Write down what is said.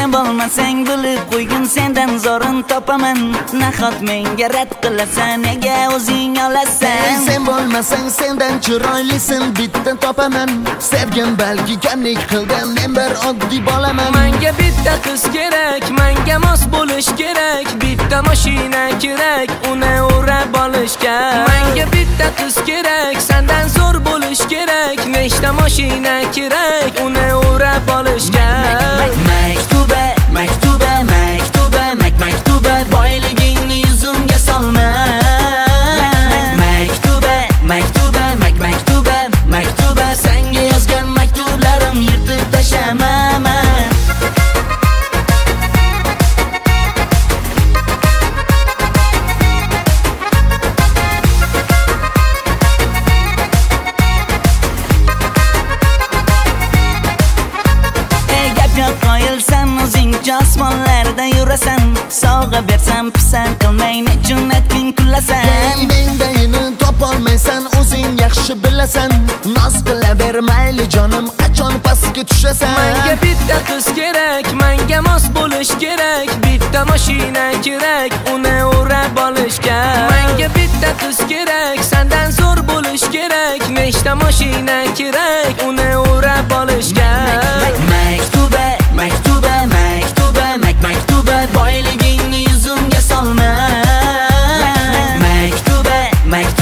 Sen bo'lmasang bilib qo'ygin sendan zorin topaman. Nahot menga rad qilasan, nega o'zing olasan? Sen bo'lmasang sendan chiroylisin bitta topaman. Sevgim balki kamlik qildim, men bir oddiy bolaman. Menga bitta qiz kerak, menga mos bo'lish kerak. Bitta mashina kerak, uni o'rab olishga. Menga bitta qiz kerak, sendan zo'r bo'lish kerak. Nechta mashina kerak, uni o'rab olishga. Maktuba, maktuba, maktuba, maktuba, boyligingni yuzimga solma. Maktuba, maktuba, maktuba, maktuba, senga yozgan maktublarim yirtib tashlamaman. Qoyilsan o'zingcha osmonlarda yurasan. Sovg'a bersam pisand qilmay nechun aytging kulasan. Mendayini topolmaysan, o'zing yaxshi bilasan. Noz qilaver mayli jonim, qachon pastga tushasan? Menga bitta qiz kerak, menga mos bo'lish kerak. Bitta mashina kerak, uni o'rab olishga. Menga bitta qiz kerak, sendan zo'r bo'lish kerak. Nechta mashina kerak, uni o'rab olishga. Maktuba, maktuba, maktuba, maktuba, boyligingni yuzimga solma. Maktuba, maktuba